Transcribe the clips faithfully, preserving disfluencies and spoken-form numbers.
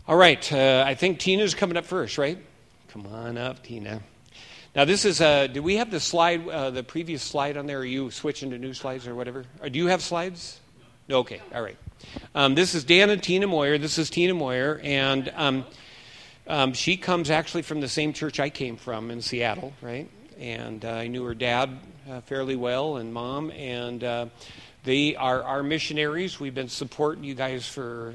All right, uh, I think Tina's coming up first, right? Come on up, Tina. Now this is, uh, do we have the slide, uh, the previous slide on there? Are you switching to new slides or whatever? Or do you have slides? No. Okay, all right. Um, this is Dan and Tina Moyer. This is Tina Moyer, and um, um, she comes actually from the same church I came from in Seattle, right? And uh, I knew her dad uh, fairly well and mom, and uh, they are our missionaries. We've been supporting you guys for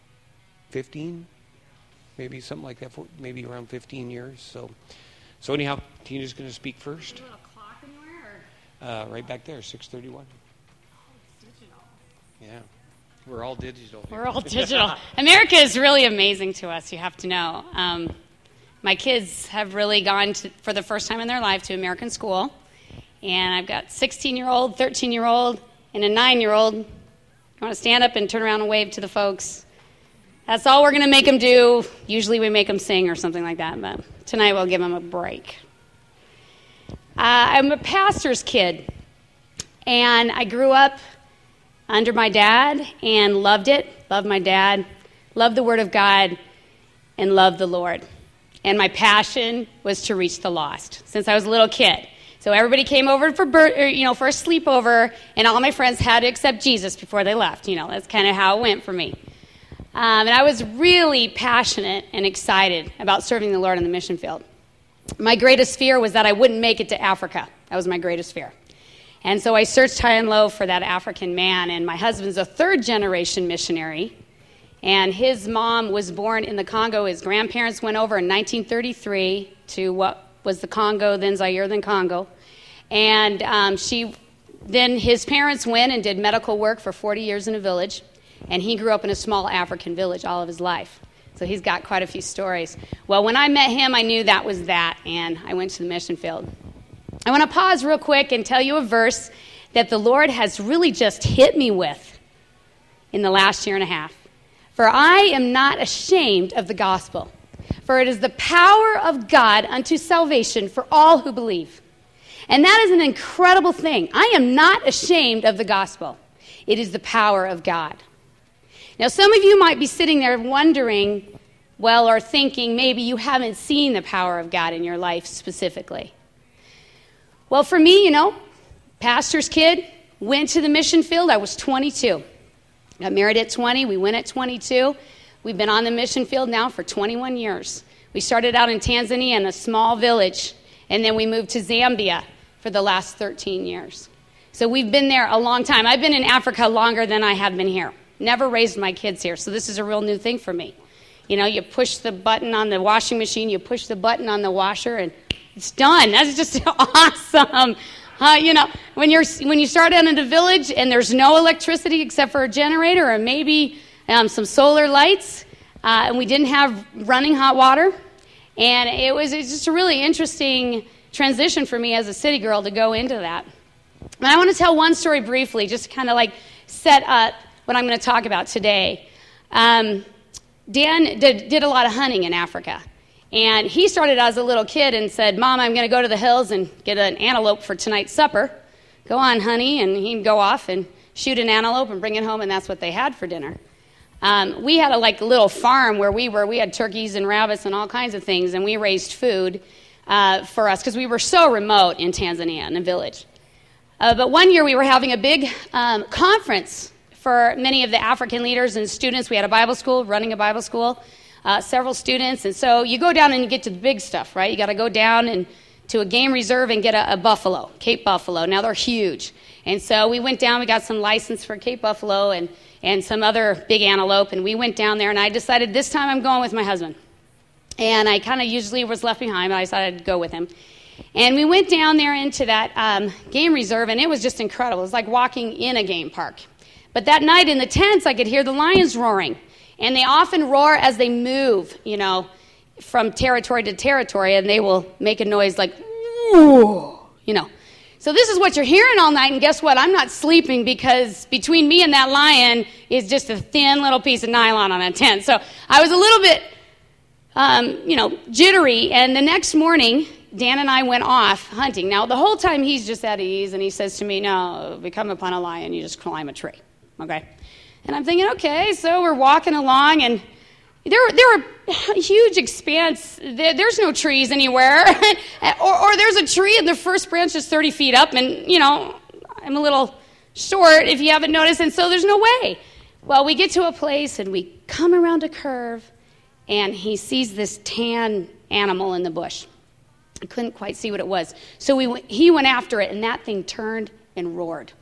fifteen, maybe something like that, for maybe around fifteen years. So, so anyhow, Tina's going to speak first. Is there a little clock anywhere? Or? Uh, right back there, six thirty-one. Oh, it's digital. Yeah, we're all digital. We're all digital. America is really amazing to us, you have to know. Um, my kids have really gone to, for the first time in their life to American school. And I've got sixteen-year-old, thirteen-year-old, and a nine-year-old. You want to stand up and turn around and wave to the folks? That's all we're going to make them do. Usually we make them sing or something like that, but tonight we'll give them a break. Uh, I'm a pastor's kid, and I grew up under my dad and loved it, loved my dad, loved the Word of God, and loved the Lord. And my passion was to reach the lost since I was a little kid. So everybody came over for bir- or, you know for a sleepover, and all my friends had to accept Jesus before they left. You know, that's kind of how it went for me. Um, and I was really passionate and excited about serving the Lord in the mission field. My greatest fear was that I wouldn't make it to Africa. That was my greatest fear. And so I searched high and low for that African man, and my husband's a third-generation missionary, and his mom was born in the Congo. His grandparents went over in nineteen thirty-three to what was the Congo, then Zaire, then Congo. And um, she, then his parents went and did medical work for forty years in a village. And he grew up in a small African village all of his life. So he's got quite a few stories. Well, when I met him, I knew that was that, and I went to the mission field. I want to pause real quick and tell you a verse that the Lord has really just hit me with in the last year and a half. For I am not ashamed of the gospel, for it is the power of God unto salvation for all who believe. And that is an incredible thing. I am not ashamed of the gospel. It is the power of God. Now, some of you might be sitting there wondering, well, or thinking maybe you haven't seen the power of God in your life specifically. Well, for me, you know, pastor's kid, went to the mission field. I was twenty-two. Got married at twenty. We went at twenty-two. We've been on the mission field now for twenty-one years. We started out in Tanzania in a small village, and then we moved to Zambia for the last thirteen years. So we've been there a long time. I've been in Africa longer than I have been here. Never raised my kids here, so this is a real new thing for me. You know, you push the button on the washing machine, you push the button on the washer, and it's done. That's just awesome. Uh, you know, when you're when you start out in a village and there's no electricity except for a generator or maybe um, some solar lights, uh, and we didn't have running hot water, and it was, it was just a really interesting transition for me as a city girl to go into that. And I want to tell one story briefly, just to kind of like set up what I'm going to talk about today. Um, Dan did, did a lot of hunting in Africa. And he started as a little kid and said, Mom, I'm going to go to the hills and get an antelope for tonight's supper. Go on, honey. And he'd go off and shoot an antelope and bring it home, and that's what they had for dinner. Um, we had a like little farm where we were. We had turkeys and rabbits and all kinds of things, and we raised food uh, for us because we were so remote in Tanzania in a village. Uh, but one year we were having a big um, conference for many of the African leaders and students. We had a Bible school, running a Bible school, uh, several students. And so you go down and you get to the big stuff, right? You got to go down and to a game reserve and get a, a buffalo, Cape buffalo. Now they're huge. And so we went down, we got some license for Cape buffalo and, and some other big antelope. And we went down there, and I decided this time I'm going with my husband. And I kind of usually was left behind, but I decided to go with him. And we went down there into that um, game reserve, and it was just incredible. It was like walking in a game park. But that night in the tents, I could hear the lions roaring. And they often roar as they move, you know, from territory to territory, and they will make a noise like, ooh, you know. So this is what you're hearing all night, and guess what? I'm not sleeping because between me and that lion is just a thin little piece of nylon on a tent. So I was a little bit, um, you know, jittery, and the next morning, Dan and I went off hunting. Now, the whole time he's just at ease, and he says to me, no, if you come upon a lion, you just climb a tree, okay? And I'm thinking, okay, so we're walking along, and There, there are huge expanse. There, there's no trees anywhere. or, or there's a tree and the first branch is thirty feet up, and, you know, I'm a little short if you haven't noticed, and so there's no way. Well, we get to a place, and we come around a curve, and he sees this tan animal in the bush. I couldn't quite see what it was. So we went, he went after it, and that thing turned and roared.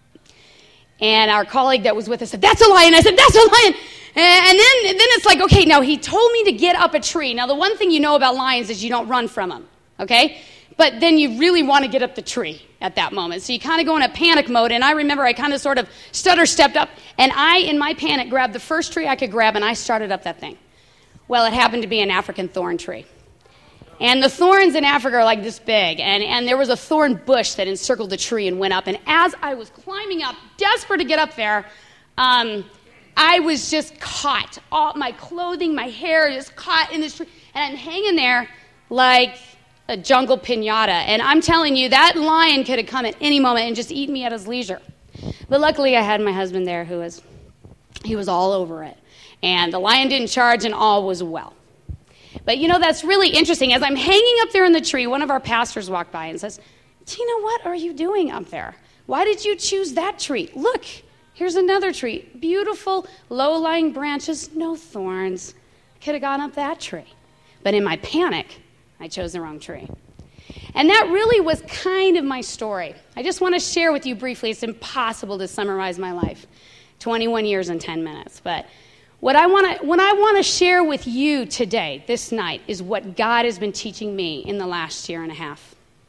And our colleague that was with us said, "That's a lion." I said, "That's a lion." And then, then it's like, okay, now he told me to get up a tree. Now, the one thing you know about lions is you don't run from them, okay? But then you really want to get up the tree at that moment. So you kind of go in a panic mode. And I remember I kind of sort of stutter stepped up. And I, in my panic, grabbed the first tree I could grab, and I started up that thing. Well, it happened to be an African thorn tree. And the thorns in Africa are like this big. And, and there was a thorn bush that encircled the tree and went up. And as I was climbing up, desperate to get up there, um, I was just caught. All my clothing, my hair is caught in this tree. And I'm hanging there like a jungle piñata. And I'm telling you, that lion could have come at any moment and just eaten me at his leisure. But luckily, I had my husband there who was, he was all over it. And the lion didn't charge, and all was well. But, you know, that's really interesting. As I'm hanging up there in the tree, one of our pastors walked by and says, "Tina, what are you doing up there? Why did you choose that tree? Look, here's another tree. Beautiful, low-lying branches, no thorns. Could have gone up that tree." But in my panic, I chose the wrong tree. And that really was kind of my story. I just want to share with you briefly. It's impossible to summarize my life. twenty-one years and ten minutes. But what I want to what I want to share with you today, this night, is what God has been teaching me in the last year and a half.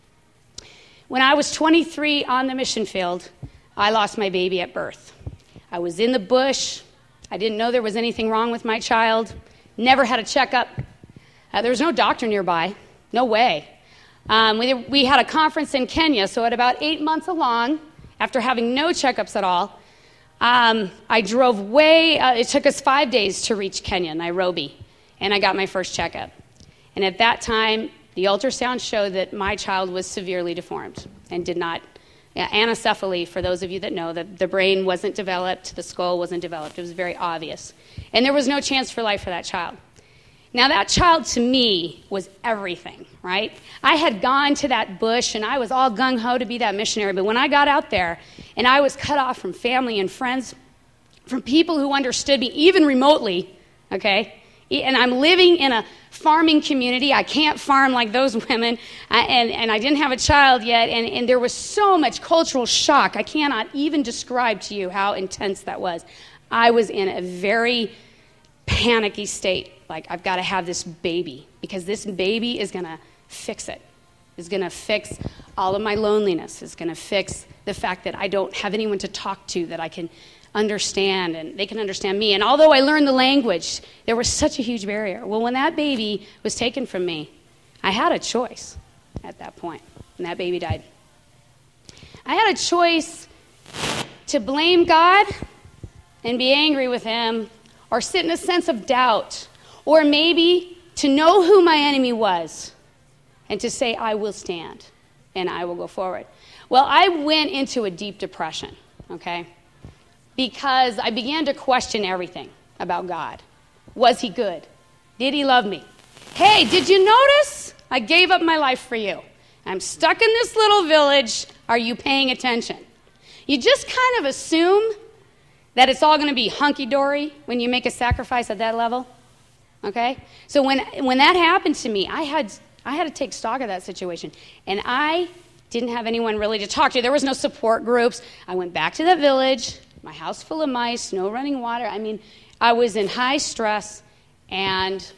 When I was twenty-three on the mission field, I lost my baby at birth. I was in the bush. I didn't know there was anything wrong with my child. Never had a checkup. Uh, there was no doctor nearby. No way. Um, we, we had a conference in Kenya, so at about eight months along, after having no checkups at all, um, I drove way, uh, it took us five days to reach Kenya, Nairobi, and I got my first checkup. And at that time, the ultrasound showed that my child was severely deformed and did not, yeah, anencephaly, for those of you that know, that the brain wasn't developed, the skull wasn't developed. It was very obvious. And there was no chance for life for that child. Now, that child to me was everything, right? I had gone to that bush, and I was all gung-ho to be that missionary. But when I got out there, and I was cut off from family and friends, from people who understood me, even remotely, okay? And I'm living in a farming community. I can't farm like those women, and, and I didn't have a child yet, and, and there was so much cultural shock. I cannot even describe to you how intense that was. I was in a very panicky state. Like, I've got to have this baby, because this baby is going to fix it. It's going to fix all of my loneliness. It's going to fix the fact that I don't have anyone to talk to that I can understand, and they can understand me. And although I learned the language, there was such a huge barrier. Well, when that baby was taken from me, I had a choice at that point, and that baby died. I had a choice to blame God and be angry with him, or sit in a sense of doubt, or maybe to know who my enemy was and to say, I will stand and I will go forward. Well, I went into a deep depression, okay, because I began to question everything about God. Was he good? Did he love me? Hey, did you notice? I gave up my life for you. I'm stuck in this little village. Are you paying attention? You just kind of assume that it's all going to be hunky-dory when you make a sacrifice at that level. Okay? So when when that happened to me, I had I had to take stock of that situation. And I didn't have anyone really to talk to. There was no support groups. I went back to that village, my house full of mice, no running water. I mean, I was in high stress, and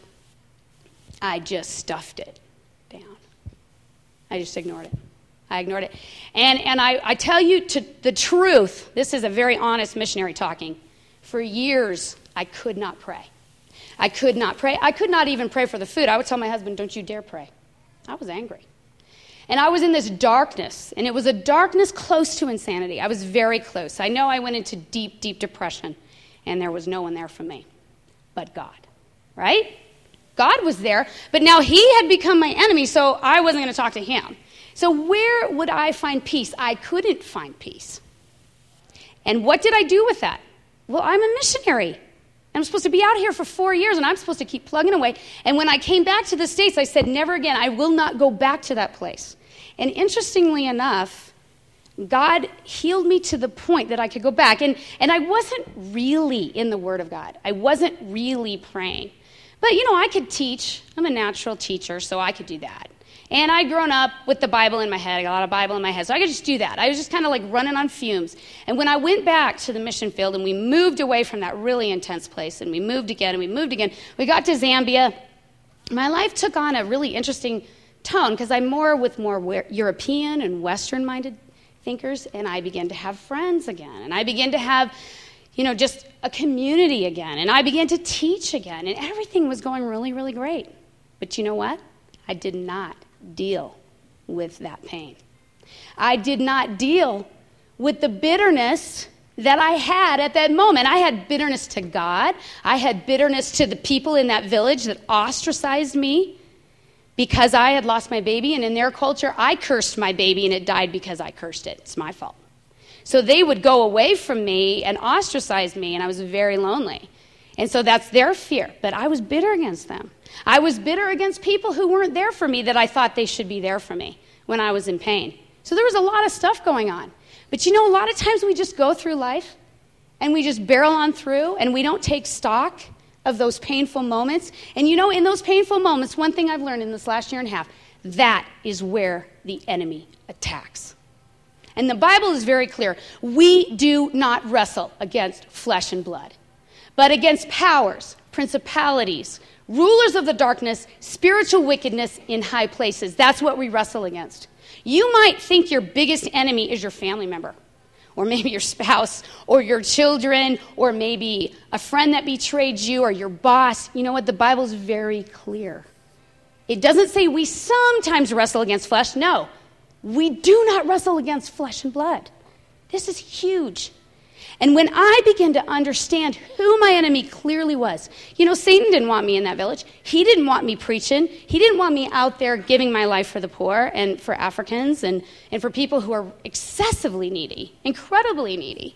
I just stuffed it down. I just ignored it. I ignored it. And and I, I tell you to the truth, this is a very honest missionary talking. For years, I could not pray. I could not pray. I could not even pray for the food. I would tell my husband, don't you dare pray. I was angry. And I was in this darkness, and it was a darkness close to insanity. I was very close. I know I went into deep, deep depression, and there was no one there for me but God, right? God was there, but now he had become my enemy, so I wasn't going to talk to him. So where would I find peace? I couldn't find peace. And what did I do with that? Well, I'm a missionary. I'm supposed to be out here for four years, and I'm supposed to keep plugging away. And when I came back to the States, I said, never again. I will not go back to that place. And interestingly enough, God healed me to the point that I could go back. And, and I wasn't really in the Word of God. I wasn't really praying. But, you know, I could teach. I'm a natural teacher, so I could do that. And I'd grown up with the Bible in my head. I got a lot of Bible in my head, so I could just do that. I was just kind of like running on fumes. And when I went back to the mission field and we moved away from that really intense place, and we moved again and we moved again, we got to Zambia, my life took on a really interesting tone because I'm more with more European and Western-minded thinkers, and I began to have friends again. And I began to have, you know, just a community again. And I began to teach again. And everything was going really, really great. But you know what? I did not deal with that pain. I did not deal with the bitterness that I had at that moment. I had bitterness to God. I had bitterness to the people in that village that ostracized me because I had lost my baby. And in their culture, I cursed my baby and it died because I cursed it. It's my fault. So they would go away from me and ostracize me, and I was very lonely. And so that's their fear. But I was bitter against them. I was bitter against people who weren't there for me that I thought they should be there for me when I was in pain. So there was a lot of stuff going on. But you know, a lot of times we just go through life and we just barrel on through and we don't take stock of those painful moments. And you know, in those painful moments, one thing I've learned in this last year and a half, that is where the enemy attacks. And the Bible is very clear. We do not wrestle against flesh and blood, but against powers, principalities, rulers of the darkness, spiritual wickedness in high places. That's what we wrestle against. You might think your biggest enemy is your family member, or maybe your spouse, or your children, or maybe a friend that betrayed you, or your boss. You know what? The Bible is very clear. It doesn't say we sometimes wrestle against flesh. No, we do not wrestle against flesh and blood. This is huge. And when I began to understand who my enemy clearly was, you know, Satan didn't want me in that village. He didn't want me preaching. He didn't want me out there giving my life for the poor and for Africans and, and for people who are excessively needy, incredibly needy.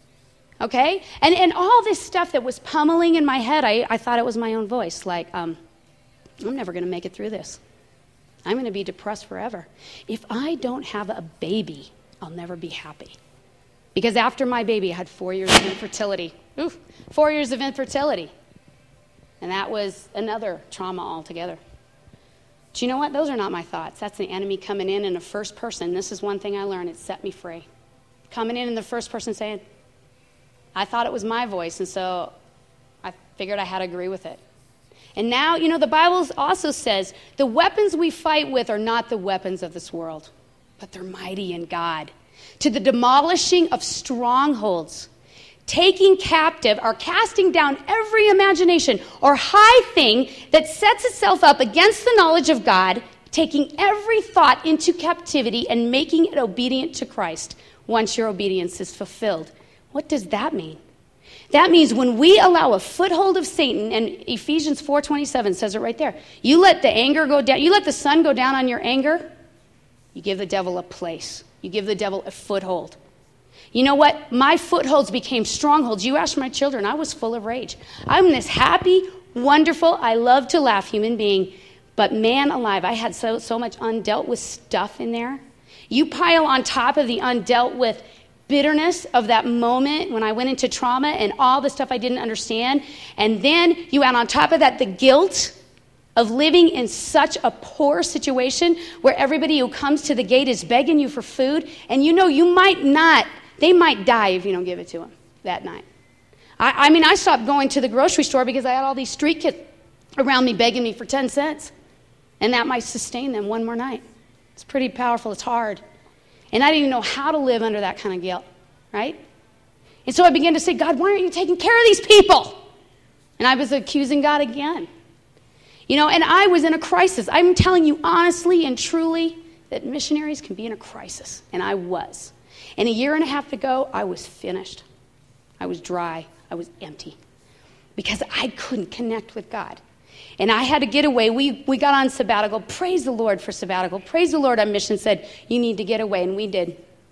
Okay? And and all this stuff that was pummeling in my head, I, I thought it was my own voice. Like, um, I'm never going to make it through this. I'm going to be depressed forever. If I don't have a baby, I'll never be happy. Because after my baby, I had four years of infertility. Oof, four years of infertility. And that was another trauma altogether. Do you know what? Those are not my thoughts. That's the enemy coming in in the first person. This is one thing I learned. It set me free. Coming in in the first person saying, I thought it was my voice, and so I figured I had to agree with it. And now, you know, the Bible also says the weapons we fight with are not the weapons of this world, but they're mighty in God, to the demolishing of strongholds, taking captive or casting down every imagination or high thing that sets itself up against the knowledge of God, taking every thought into captivity and making it obedient to Christ once your obedience is fulfilled. What does that mean? That means when we allow a foothold of Satan, and Ephesians four twenty-seven says it right there, you let the anger go down, you let the sun go down on your anger, you give the devil a place. You give the devil a foothold. You know what? My footholds became strongholds. You asked my children, I was full of rage. I'm this happy, wonderful, I love to laugh human being, but man alive, I had so, so much undealt with stuff in there. You pile on top of the undealt with bitterness of that moment when I went into trauma and all the stuff I didn't understand, and then you add on top of that the guilt of living in such a poor situation where everybody who comes to the gate is begging you for food, and you know you might not, they might die if you don't give it to them that night. I, I mean, I stopped going to the grocery store because I had all these street kids around me begging me for ten cents, and that might sustain them one more night. It's pretty powerful. It's hard. And I didn't even know how to live under that kind of guilt, right? And so I began to say, God, why aren't you taking care of these people? And I was accusing God again. You know, and I was in a crisis. I'm telling you honestly and truly that missionaries can be in a crisis. And I was. And a year and a half ago, I was finished. I was dry. I was empty. Because I couldn't connect with God. And I had to get away. We we got on sabbatical. Praise the Lord for sabbatical. Praise the Lord, our mission said, you need to get away. And we did.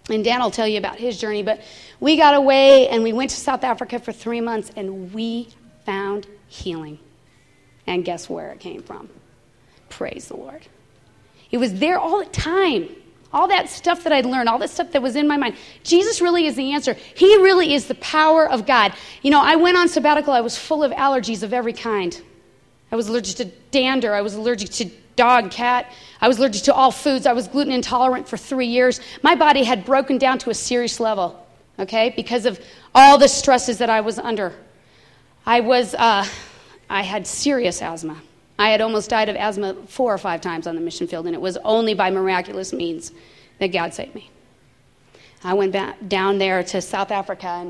And Dan will tell you about his journey, but we got away and we went to South Africa for three months and we found healing. And guess where it came from? Praise the Lord. It was there all the time. All that stuff that I'd learned, all that stuff that was in my mind. Jesus really is the answer. He really is the power of God. You know, I went on sabbatical. I was full of allergies of every kind. I was allergic to dander. I was allergic to dog, cat. I was allergic to all foods. I was gluten intolerant for three years. My body had broken down to a serious level, okay, because of all the stresses that I was under. I was, uh, I had serious asthma. I had almost died of asthma four or five times on the mission field, and it was only by miraculous means that God saved me. I went back down there to South Africa,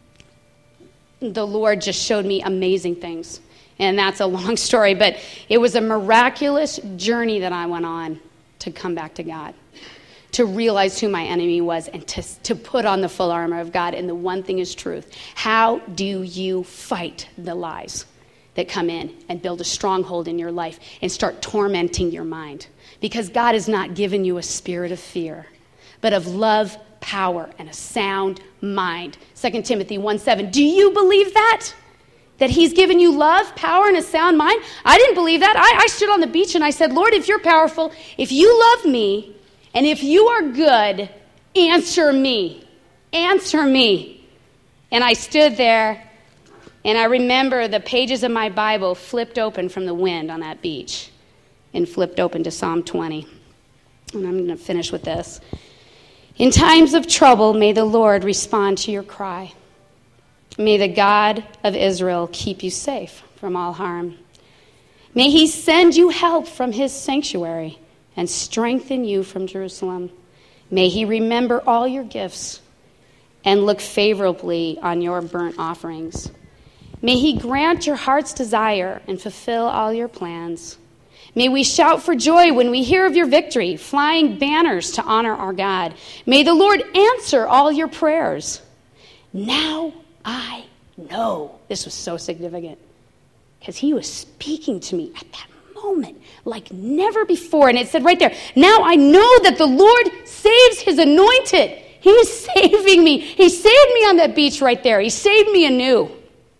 and the Lord just showed me amazing things. And that's a long story, but it was a miraculous journey that I went on to come back to God, to realize who my enemy was, and to, to put on the full armor of God. And the one thing is truth. How do you fight the lies that come in and build a stronghold in your life and start tormenting your mind? Because God has not given you a spirit of fear, but of love, power, and a sound mind. Second Timothy one seven. Do you believe that? That he's given you love, power, and a sound mind? I didn't believe that. I, I stood on the beach and I said, Lord, if you're powerful, if you love me, and if you are good, answer me. Answer me. And I stood there, and I remember the pages of my Bible flipped open from the wind on that beach and flipped open to Psalm twenty. And I'm going to finish with this. In times of trouble, may the Lord respond to your cry. May the God of Israel keep you safe from all harm. May he send you help from his sanctuary and strengthen you from Jerusalem. May he remember all your gifts and look favorably on your burnt offerings. May he grant your heart's desire and fulfill all your plans. May we shout for joy when we hear of your victory, flying banners to honor our God. May the Lord answer all your prayers. Now I know. This was so significant because he was speaking to me at that moment like never before. And it said right there, now I know that the Lord saves his anointed. He is saving me. He saved me on that beach right there. He saved me anew.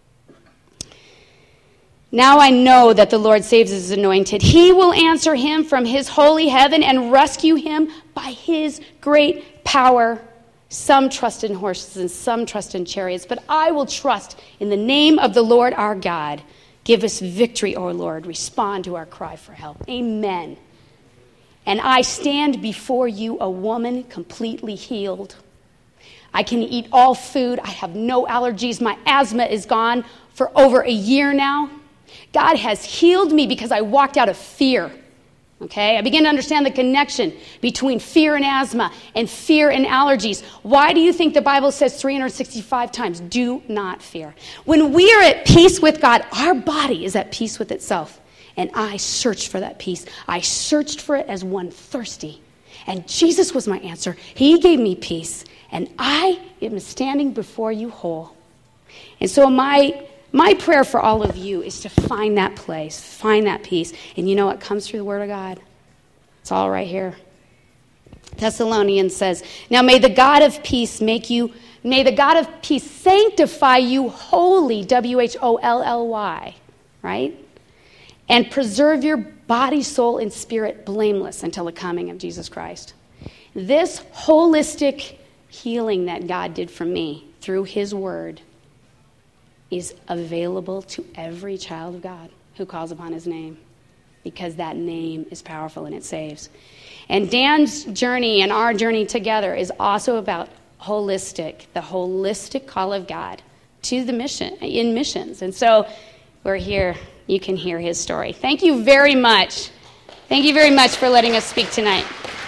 Now I know that the Lord saves his anointed. He will answer him from his holy heaven and rescue him by his great power. Some trust in horses and some trust in chariots, but I will trust in the name of the Lord our God. Give us victory, O Lord. Respond to our cry for help. Amen. And I stand before you a woman completely healed. I can eat all food. I have no allergies. My asthma is gone for over a year now. God has healed me because I walked out of fear. Okay, I begin to understand the connection between fear and asthma and fear and allergies. Why do you think the Bible says three hundred sixty-five times, do not fear? When we are at peace with God, our body is at peace with itself. And I searched for that peace. I searched for it as one thirsty. And Jesus was my answer. He gave me peace. And I am standing before you whole. And so my... My prayer for all of you is to find that place, find that peace. And you know what comes through the Word of God? It's all right here. Thessalonians says, now may the God of peace make you, may the God of peace sanctify you wholly, W H O L L Y, right? And preserve your body, soul, and spirit blameless until the coming of Jesus Christ. This holistic healing that God did for me through his Word is available to every child of God who calls upon his name, because that name is powerful and it saves. And Dan's journey and our journey together is also about holistic, the holistic call of God to the mission, in missions. And so we're here. You can hear his story. Thank you very much. Thank you very much for letting us speak tonight.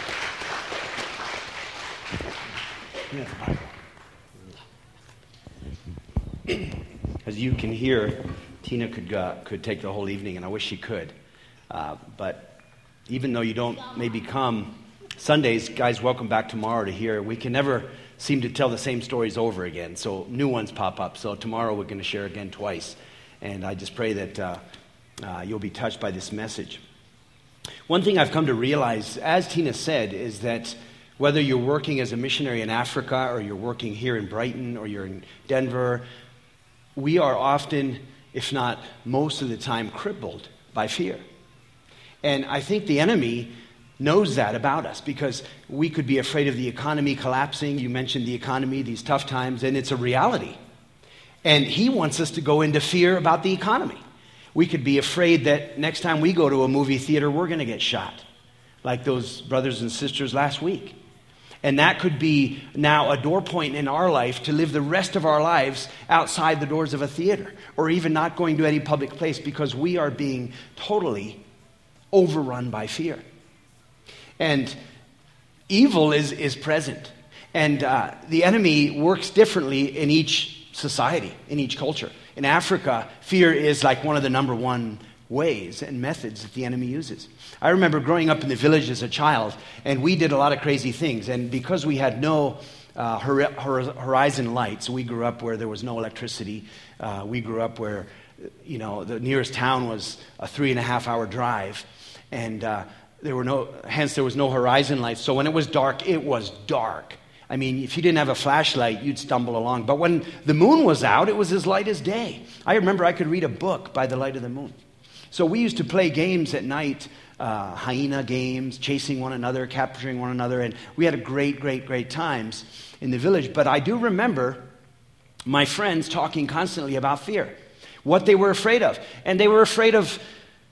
As you can hear, Tina could uh, could take the whole evening, and I wish she could. Uh, but even though you don't maybe come Sundays, guys, welcome back tomorrow to hear. We can never seem to tell the same stories over again, so new ones pop up. So tomorrow we're going to share again twice. And I just pray that uh, uh, you'll be touched by this message. One thing I've come to realize, as Tina said, is that Whether you're working as a missionary in Africa or you're working here in Brighton or you're in Denver, we are often, if not most of the time, crippled by fear. And I think the enemy knows that about us because we could be afraid of the economy collapsing. You mentioned the economy, these tough times, and it's a reality. And he wants us to go into fear about the economy. We could be afraid that next time we go to a movie theater, we're going to get shot, like those brothers and sisters last week. And that could be now a door point in our life to live the rest of our lives outside the doors of a theater or even not going to any public place because we are being totally overrun by fear. And evil is, is present. And uh, the enemy works differently in each society, in each culture. In Africa, fear is like one of the number one ways and methods that the enemy uses. I remember growing up in the village as a child, and we did a lot of crazy things. And because we had no uh, horizon lights, we grew up where there was no electricity. Uh, we grew up where, you know, the nearest town was a three and a half hour drive, and uh, there were no, hence there was no horizon lights. So when it was dark, it was dark. I mean, if you didn't have a flashlight, you'd stumble along. But when the moon was out, it was as light as day. I remember I could read a book by the light of the moon. So we used to play games at night, uh, hyena games, chasing one another, capturing one another, and we had a great, great, great times in the village. But I do remember my friends talking constantly about fear, what they were afraid of. And they were afraid of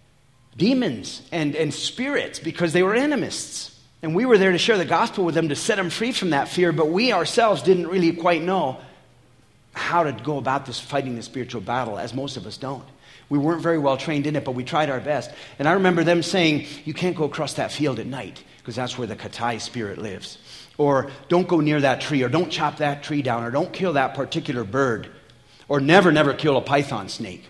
demons and, and spirits because they were animists. And we were there to share the gospel with them to set them free from that fear, but we ourselves didn't really quite know how to go about this fighting the spiritual battle, as most of us don't. We weren't very well trained in it, but we tried our best. And I remember them saying, you can't go across that field at night because that's where the Katai spirit lives. Or don't go near that tree, or don't chop that tree down, or don't kill that particular bird, or never, never kill a python snake,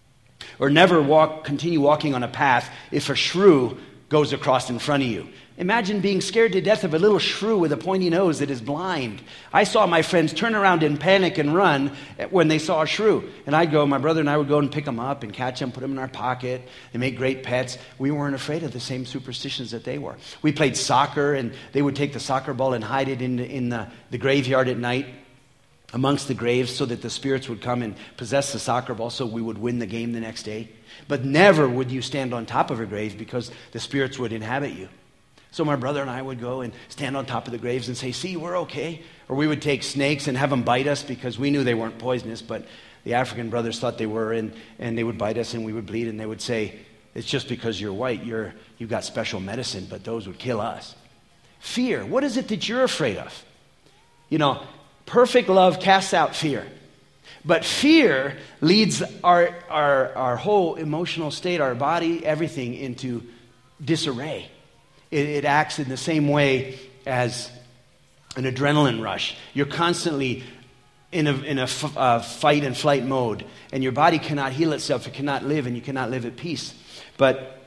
or never walk, continue walking on a path if a shrew goes across in front of you. Imagine being scared to death of a little shrew with a pointy nose that is blind. I saw my friends turn around in panic and run when they saw a shrew. And I'd go, my brother and I would go and pick them up and catch them, put them in our pocket. They make great pets. We weren't afraid of the same superstitions that they were. We played soccer, and they would take the soccer ball and hide it in, in the, the graveyard at night amongst the graves so that the spirits would come and possess the soccer ball so we would win the game the next day. But never would you stand on top of a grave because the spirits would inhabit you. So my brother and I would go and stand on top of the graves and say, see, we're okay. Or we would take snakes and have them bite us because we knew they weren't poisonous, but the African brothers thought they were, and, and they would bite us and we would bleed, and they would say, it's just because you're white, you're, you've got special medicine, but those would kill us. Fear. What is it that you're afraid of? You know, perfect love casts out fear. But fear leads our, our, our whole emotional state, our body, everything into disarray. It, it acts in the same way as an adrenaline rush. You're constantly in a, in a f- uh, fight and flight mode, and your body cannot heal itself. It cannot live, and you cannot live at peace. But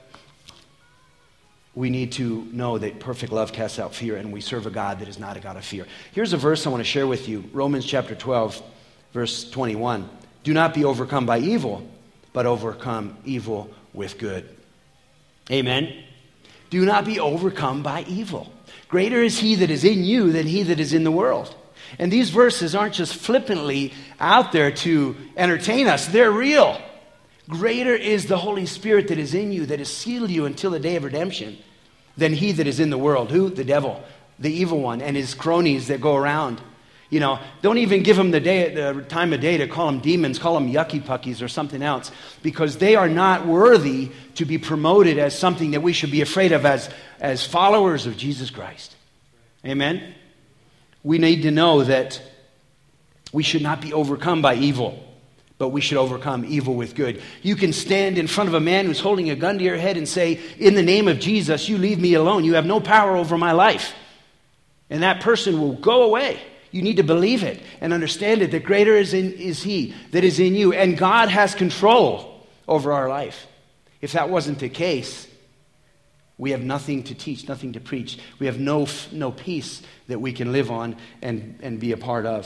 we need to know that perfect love casts out fear, and we serve a God that is not a God of fear. Here's a verse I want to share with you. Romans chapter twelve, verse twenty-one. Do not be overcome by evil, but overcome evil with good. Amen. Do not be overcome by evil. Greater is he that is in you than he that is in the world. And these verses aren't just flippantly out there to entertain us. They're real. Greater is the Holy Spirit that is in you, that has sealed you until the day of redemption, than he that is in the world. Who? The devil, the evil one, and his cronies that go around. You know, don't even give them the day, the time of day to call them demons, call them yucky puckies or something else, because they are not worthy to be promoted as something that we should be afraid of as, as followers of Jesus Christ. Amen? We need to know that we should not be overcome by evil, but we should overcome evil with good. You can stand in front of a man who's holding a gun to your head and say, in the name of Jesus, you leave me alone. You have no power over my life. And that person will go away. You need to believe it and understand it, that greater is, in, is he that is in you. And God has control over our life. If that wasn't the case, we have nothing to teach, nothing to preach. We have no, no peace that we can live on and, and be a part of.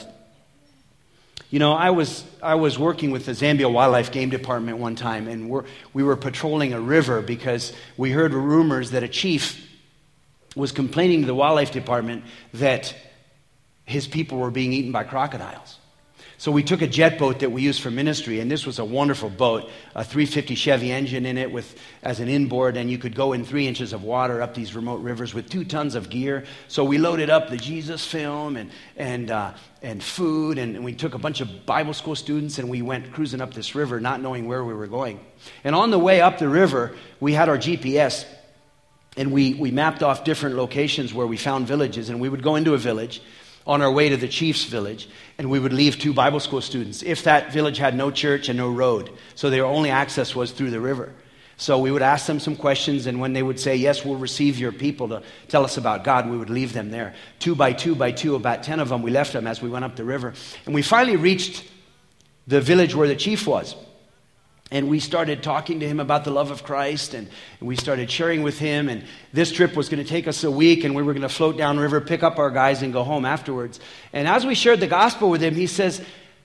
You know, I was I was working with the Zambia Wildlife Game Department one time, and we're, we were patrolling a river because we heard rumors that a chief was complaining to the wildlife department that his people were being eaten by crocodiles. So we took a jet boat that we used for ministry, and this was a wonderful boat, a three fifty Chevy engine in it with as an inboard, and you could go in three inches of water up these remote rivers with two tons of gear. So we loaded up the Jesus film and and uh, and food, and, and we took a bunch of Bible school students, and we went cruising up this river, not knowing where we were going. And on the way up the river, we had our G P S, and we we mapped off different locations where we found villages, and we would go into a village on our way to the chief's village, and we would leave two Bible school students if that village had no church and no road. So their only access was through the river. So we would ask them some questions, and when they would say, yes, we'll receive your people to tell us about God, we would leave them there. Two by two by two, about ten of them, we left them as we went up the river. And we finally reached the village where the chief was. And we started talking to him about the love of Christ, and we started sharing with him, and this trip was going to take us a week, and we were going to float downriver, pick up our guys, and go home afterwards. And as we shared the gospel with him, he says,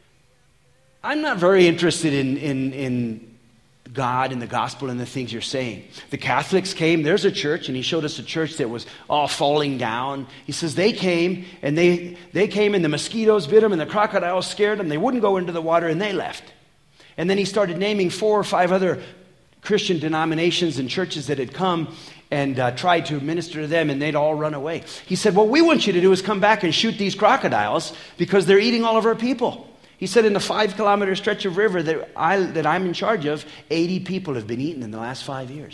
I'm not very interested in, in, in God and the gospel and the things you're saying. The Catholics came, there's a church, and he showed us a church that was all falling down. He says they came, and they, they came, and the mosquitoes bit them, and the crocodiles scared them. They wouldn't go into the water, and they left. And then he started naming four or five other Christian denominations and churches that had come and uh, tried to minister to them, and they'd all run away. He said, what we want you to do is come back and shoot these crocodiles because they're eating all of our people. He said in the five-kilometer stretch of river that, I, that I'm in charge of, eighty people have been eaten in the last five years.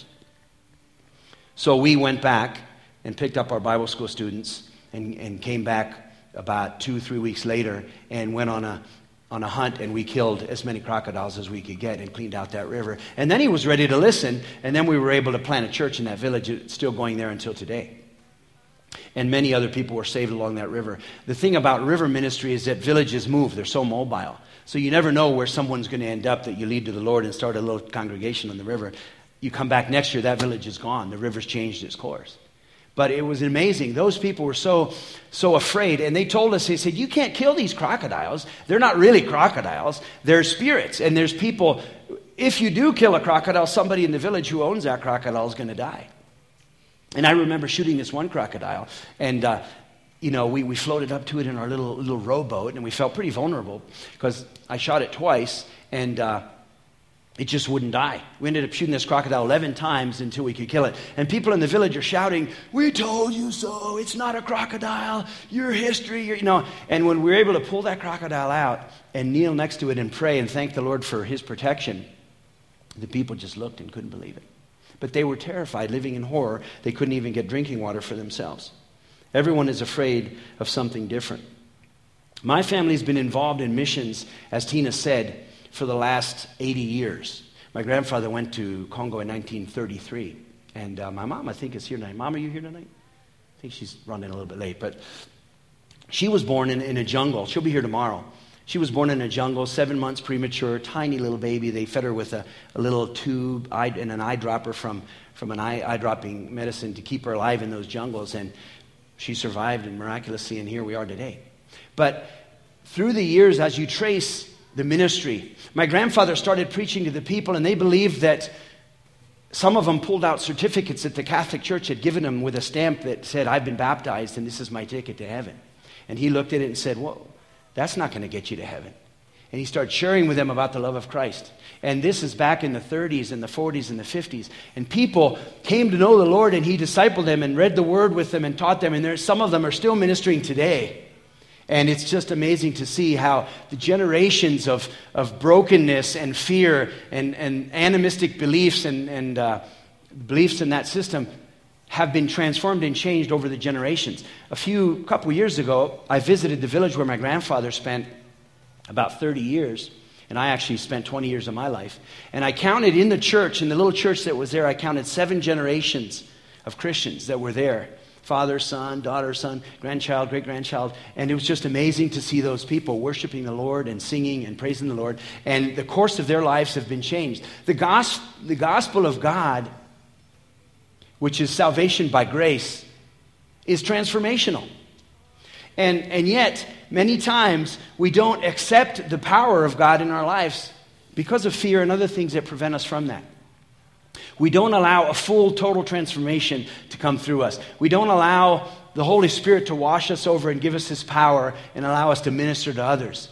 So we went back and picked up our Bible school students and, and came back about two, three weeks later and went on a on a hunt, and we killed as many crocodiles as we could get and cleaned out that river. And then he was ready to listen, and then we were able to plant a church in that village. It's still going there until today. And many other people were saved along that river. The thing about river ministry is that villages move. They're so mobile. So you never know where someone's going to end up that you lead to the Lord and start a little congregation on the river. You come back next year, that village is gone. The river's changed its course. But it was amazing. Those people were so so afraid. And they told us, they said, you can't kill these crocodiles. They're not really crocodiles. They're spirits. And there's people, if you do kill a crocodile, somebody in the village who owns that crocodile is going to die. And I remember shooting this one crocodile. And, uh, you know, we, we floated up to it in our little, little rowboat. And we felt pretty vulnerable because I shot it twice. And uh, it just wouldn't die. We ended up shooting this crocodile eleven times until we could kill it. And people in the village are shouting, we told you so. It's not a crocodile. Your history, your, you know. And when we were able to pull that crocodile out and kneel next to it and pray and thank the Lord for his protection, the people just looked and couldn't believe it. But they were terrified, living in horror. They couldn't even get drinking water for themselves. Everyone is afraid of something different. My family's been involved in missions, as Tina said, for the last eighty years. My grandfather went to Congo in nineteen thirty-three. And uh, my mom, I think, is here tonight. Mom, are you here tonight? I think she's running a little bit late. But she was born in, in a jungle. She'll be here tomorrow. She was born in a jungle, seven months premature, tiny little baby. They fed her with a, a little tube eye, and an eyedropper from, from an eye, eye-dropping medicine to keep her alive in those jungles. And she survived, and miraculously, and here we are today. But through the years, as you trace the ministry, my grandfather started preaching to the people, and they believed that some of them pulled out certificates that the Catholic Church had given them with a stamp that said, I've been baptized, and this is my ticket to heaven. And he looked at it and said, whoa, that's not going to get you to heaven. And he started sharing with them about the love of Christ. And this is back in the thirties and the forties and the fifties. And people came to know the Lord, and he discipled them and read the word with them and taught them. And there, some of them are still ministering today. And it's just amazing to see how the generations of, of brokenness and fear and, and animistic beliefs and, and uh, beliefs in that system have been transformed and changed over the generations. A few, couple years ago, I visited the village where my grandfather spent about thirty years. And I actually spent twenty years of my life. And I counted in the church, in the little church that was there, I counted seven generations of Christians that were there. Father, son, daughter, son, grandchild, great-grandchild. And it was just amazing to see those people worshiping the Lord and singing and praising the Lord. And the course of their lives have been changed. The gospel, the gospel of God, which is salvation by grace, is transformational. And, and yet, many times, we don't accept the power of God in our lives because of fear and other things that prevent us from that. We don't allow a full, total transformation to come through us. We don't allow the Holy Spirit to wash us over and give us His power and allow us to minister to others.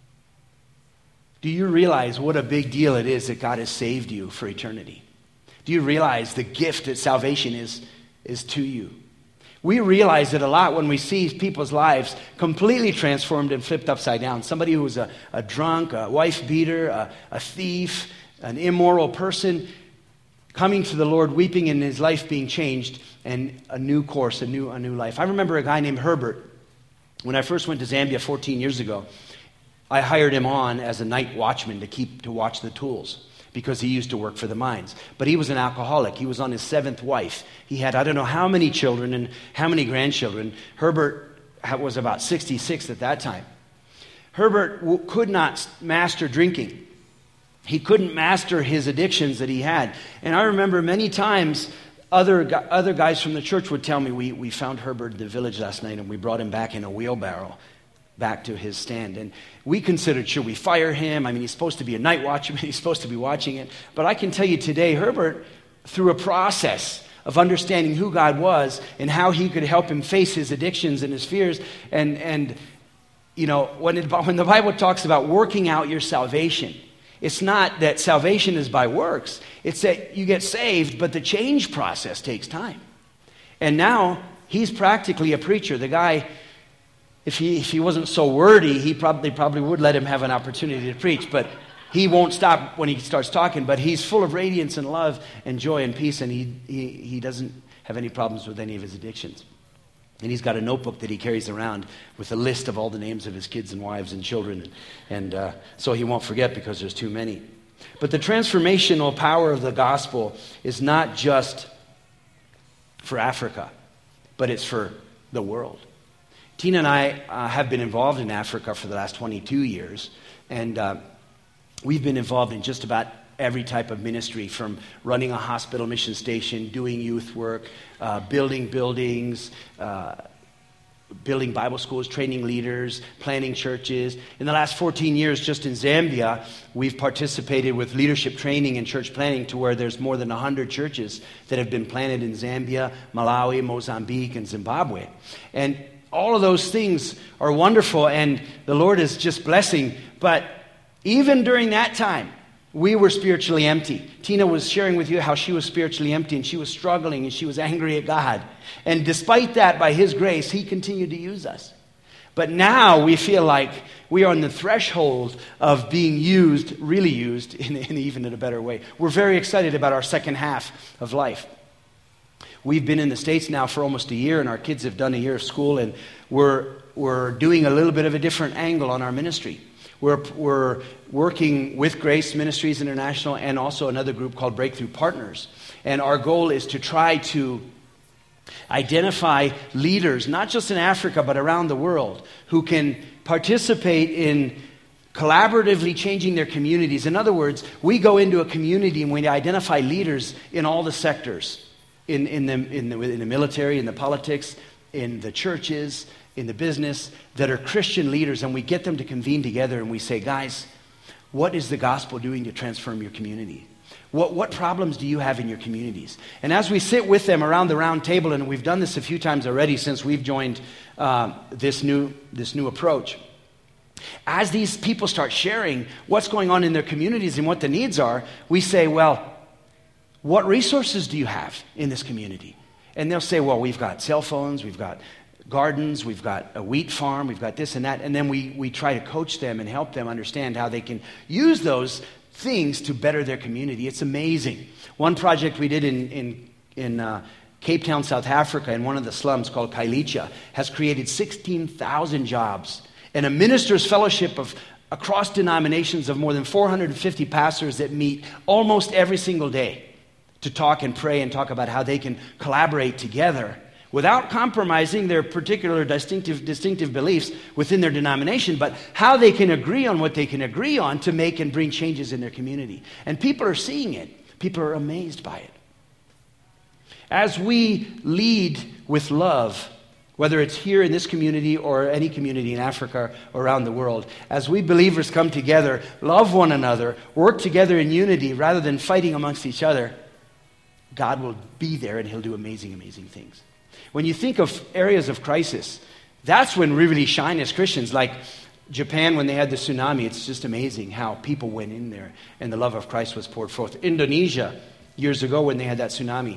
Do you realize what a big deal it is that God has saved you for eternity? Do you realize the gift that salvation is, is to you? We realize it a lot when we see people's lives completely transformed and flipped upside down. Somebody who was a, a drunk, a wife beater, a, a thief, an immoral person, coming to the Lord, weeping, and his life being changed, and a new course, a new, a new life. I remember a guy named Herbert. When I first went to Zambia fourteen years ago, I hired him on as a night watchman to keep to watch the tools, because he used to work for the mines. But he was an alcoholic. He was on his seventh wife. He had I don't know how many children and how many grandchildren. Herbert was about sixty-six at that time. Herbert w- could not master drinking. He couldn't master his addictions that he had. And I remember many times other gu- other guys from the church would tell me, we, we found Herbert in the village last night and we brought him back in a wheelbarrow back to his stand. And we considered, should we fire him? I mean, he's supposed to be a night watchman. He's supposed to be watching it. But I can tell you today, Herbert, through a process of understanding who God was and how He could help him face his addictions and his fears, and, and you know, when, it, when the Bible talks about working out your salvation, it's not that salvation is by works. It's that you get saved, but the change process takes time. And now he's practically a preacher. The guy, If he if he wasn't so wordy, he probably probably would let him have an opportunity to preach. But he won't stop when he starts talking. But he's full of radiance and love and joy and peace, and he he he doesn't have any problems with any of his addictions. And he's got a notebook that he carries around with a list of all the names of his kids and wives and children, and, and uh, so he won't forget because there's too many. But the transformational power of the gospel is not just for Africa, but it's for the world. Tina and I uh, have been involved in Africa for the last twenty-two years, and uh, we've been involved in just about every type of ministry, from running a hospital mission station, doing youth work, uh, building buildings, uh, building Bible schools, training leaders, planting churches. In the last fourteen years, just in Zambia, we've participated with leadership training and church planting to where there's more than one hundred churches that have been planted in Zambia, Malawi, Mozambique, and Zimbabwe. And all of those things are wonderful, and the Lord is just blessing. But even during that time, we were spiritually empty. Tina was sharing with you how she was spiritually empty, and she was struggling, and she was angry at God. And despite that, by His grace, He continued to use us. But now we feel like we are on the threshold of being used, really used, in, in even in a better way. We're very excited about our second half of life. We've been in the States now for almost a year, and our kids have done a year of school, and we're we're doing a little bit of a different angle on our ministry. We're we're working with Grace Ministries International and also another group called Breakthrough Partners. And our goal is to try to identify leaders, not just in Africa, but around the world, who can participate in collaboratively changing their communities. In other words, we go into a community and we identify leaders in all the sectors. In, in, the, in, the, in the military, in the politics, in the churches, in the business, that are Christian leaders, and we get them to convene together and we say, guys, what is the gospel doing to transform your community? What, what problems do you have in your communities? And as we sit with them around the round table, and we've done this a few times already since we've joined uh, this new this new approach, as these people start sharing what's going on in their communities and what the needs are, we say, well, what resources do you have in this community? And they'll say, well, we've got cell phones, we've got gardens, we've got a wheat farm, we've got this and that. And then we, we try to coach them and help them understand how they can use those things to better their community. It's amazing. One project we did in, in, in uh, Cape Town, South Africa, in one of the slums called Kailicha, has created sixteen thousand jobs. And a minister's fellowship of across denominations of more than four hundred fifty pastors that meet almost every single day to talk and pray and talk about how they can collaborate together without compromising their particular distinctive distinctive beliefs within their denomination, but how they can agree on what they can agree on to make and bring changes in their community. And people are seeing it. People are amazed by it. As we lead with love, whether it's here in this community or any community in Africa or around the world, as we believers come together, love one another, work together in unity rather than fighting amongst each other, God will be there and he'll do amazing, amazing things. When you think of areas of crisis, that's when we really shine as Christians. Like Japan, when they had the tsunami, it's just amazing how people went in there and the love of Christ was poured forth. Indonesia, years ago when they had that tsunami,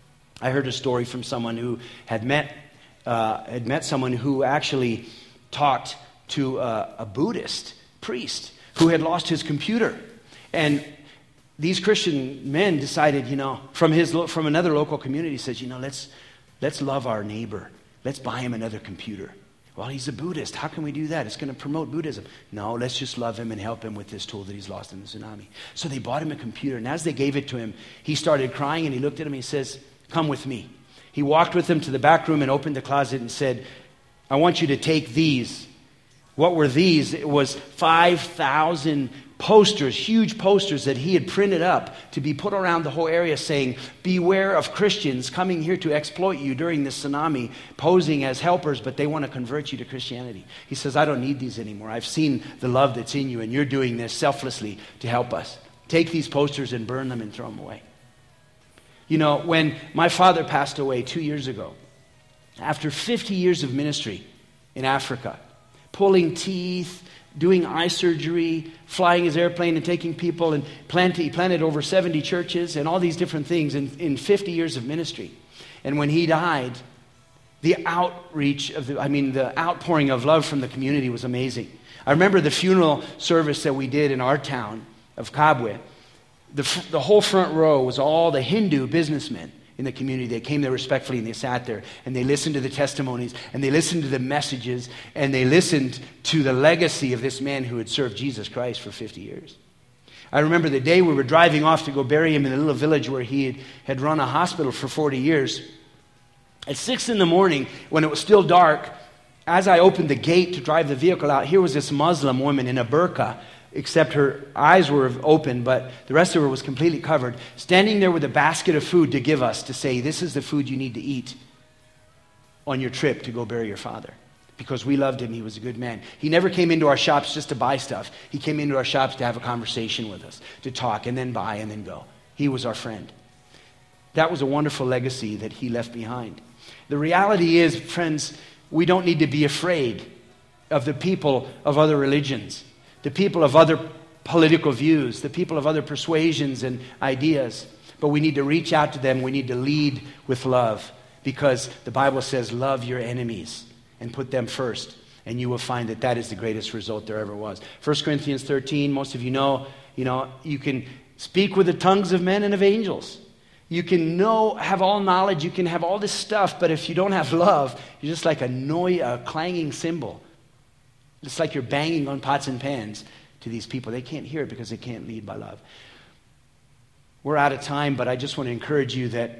I heard a story from someone who had met uh, had met someone who actually talked to a, a Buddhist priest who had lost his computer. And these Christian men decided, you know, from his from another local community, says, you know, let's let's love our neighbor. Let's buy him another computer. Well, he's a Buddhist. How can we do that? It's going to promote Buddhism. No, let's just love him and help him with this tool that he's lost in the tsunami. So they bought him a computer, and as they gave it to him, he started crying, and he looked at him and he says, come with me. He walked with them to the back room and opened the closet and said, I want you to take these. What were these? It was five thousand posters, huge posters that he had printed up to be put around the whole area saying, beware of Christians coming here to exploit you during this tsunami, posing as helpers, but they want to convert you to Christianity. He says, I don't need these anymore. I've seen the love that's in you, and you're doing this selflessly to help us. Take these posters and burn them and throw them away. You know, when my father passed away two years ago, after fifty years of ministry in Africa, pulling teeth, doing eye surgery, flying his airplane and taking people, and planted, he planted over seventy churches and all these different things in, in fifty years of ministry. And when he died, the outreach of the, I mean, the outpouring of love from the community was amazing. I remember the funeral service that we did in our town of Kabwe. The, the whole front row was all the Hindu businessmen in the community. They came there respectfully and they sat there and they listened to the testimonies and they listened to the messages and they listened to the legacy of this man who had served Jesus Christ for fifty years. I remember the day we were driving off to go bury him in the little village where he had, had run a hospital for forty years. At six in the morning, when it was still dark, as I opened the gate to drive the vehicle out, here was this Muslim woman in a burqa, except her eyes were open, but the rest of her was completely covered, standing there with a basket of food to give us, to say, this is the food you need to eat on your trip to go bury your father. Because we loved him, he was a good man. He never came into our shops just to buy stuff. He came into our shops to have a conversation with us, to talk and then buy and then go. He was our friend. That was a wonderful legacy that he left behind. The reality is, friends, we don't need to be afraid of the people of other religions, the people of other political views, the people of other persuasions and ideas. But we need to reach out to them. We need to lead with love, because the Bible says, love your enemies and put them first. And you will find that that is the greatest result there ever was. First Corinthians thirteen, most of you know, you know, you can speak with the tongues of men and of angels. You can know, have all knowledge, you can have all this stuff, but if you don't have love, you're just like a, noise, a clanging cymbal. It's like you're banging on pots and pans to these people. They can't hear it because they can't lead by love. We're out of time, but I just want to encourage you that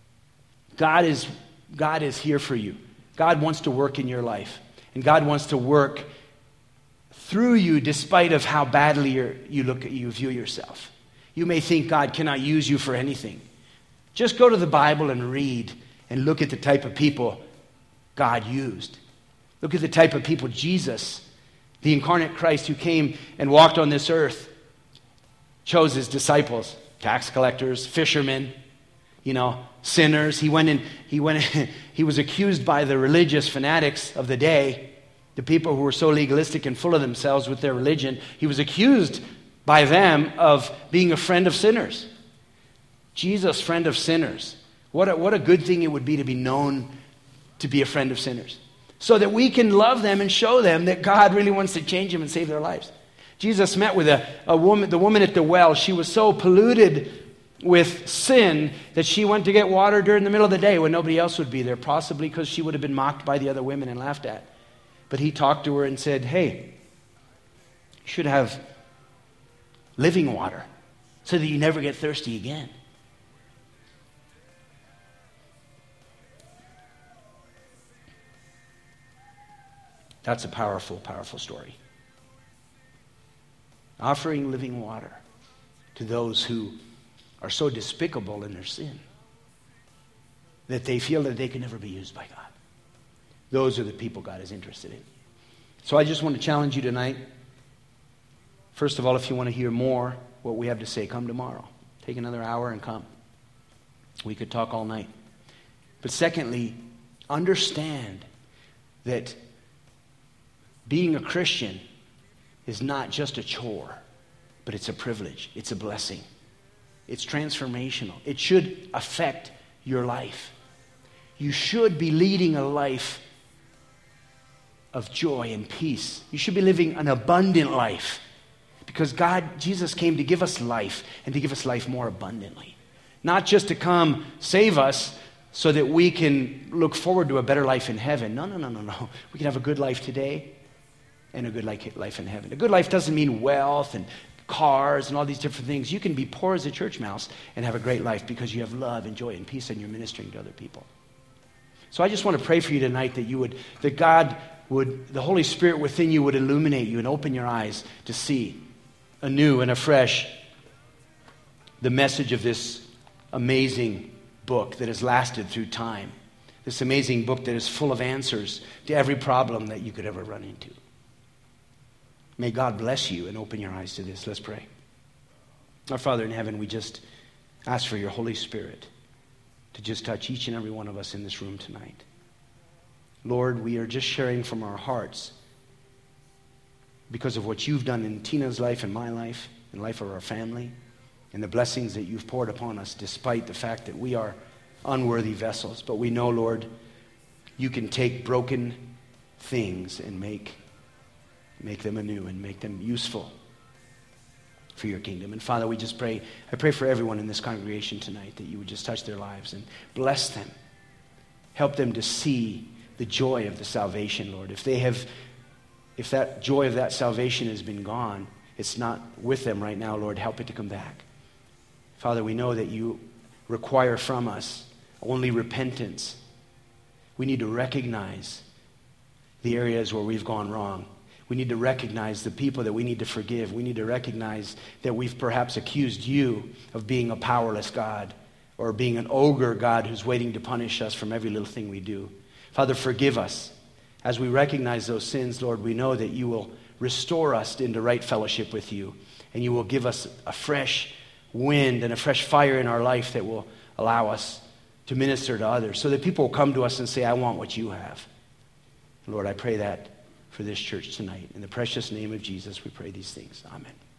God is, God is here for you. God wants to work in your life. And God wants to work through you despite of how badly you're, you look at you view yourself. You may think God cannot use you for anything. Just go to the Bible and read and look at the type of people God used. Look at the type of people Jesus, the incarnate Christ who came and walked on this earth, chose his disciples, tax collectors, fishermen, you know, sinners. He went in, he went in, he was accused by the religious fanatics of the day, the people who were so legalistic and full of themselves with their religion. He was accused by them of being a friend of sinners. Jesus, friend of sinners. What a, what a good thing it would be to be known to be a friend of sinners, so that we can love them and show them that God really wants to change them and save their lives. Jesus met with a, a woman, the woman at the well. She was so polluted with sin that she went to get water during the middle of the day when nobody else would be there, possibly because she would have been mocked by the other women and laughed at. But he talked to her and said, hey, you should have living water so that you never get thirsty again. That's a powerful, powerful story. Offering living water to those who are so despicable in their sin that they feel that they can never be used by God. Those are the people God is interested in. So I just want to challenge you tonight. First of all, if you want to hear more what we have to say, come tomorrow. Take another hour and come. We could talk all night. But secondly, understand that being a Christian is not just a chore, but it's a privilege. It's a blessing. It's transformational. It should affect your life. You should be leading a life of joy and peace. You should be living an abundant life because God, Jesus came to give us life and to give us life more abundantly. Not just to come save us so that we can look forward to a better life in heaven. No, no, no, no, no. We can have a good life today and a good life in heaven. A good life doesn't mean wealth and cars and all these different things. You can be poor as a church mouse and have a great life because you have love and joy and peace and you're ministering to other people. So I just want to pray for you tonight that you would, that God would, the Holy Spirit within you would illuminate you and open your eyes to see anew and afresh the message of this amazing book that has lasted through time. This amazing book that is full of answers to every problem that you could ever run into. May God bless you and open your eyes to this. Let's pray. Our Father in heaven, we just ask for your Holy Spirit to just touch each and every one of us in this room tonight. Lord, we are just sharing from our hearts because of what you've done in Tina's life and my life, and the life of our family, and the blessings that you've poured upon us despite the fact that we are unworthy vessels. But we know, Lord, you can take broken things and make Make them anew and make them useful for your kingdom. And Father, we just pray, I pray for everyone in this congregation tonight that you would just touch their lives and bless them. Help them to see the joy of the salvation, Lord. If they have, if that joy of that salvation has been gone, it's not with them right now, Lord, help it to come back. Father, we know that you require from us only repentance. We need to recognize the areas where we've gone wrong. We need to recognize the people that we need to forgive. We need to recognize that we've perhaps accused you of being a powerless God or being an ogre God who's waiting to punish us from every little thing we do. Father, forgive us. As we recognize those sins, Lord, we know that you will restore us into right fellowship with you, and you will give us a fresh wind and a fresh fire in our life that will allow us to minister to others so that people will come to us and say, I want what you have. Lord, I pray that for this church tonight. In the precious name of Jesus, we pray these things. Amen.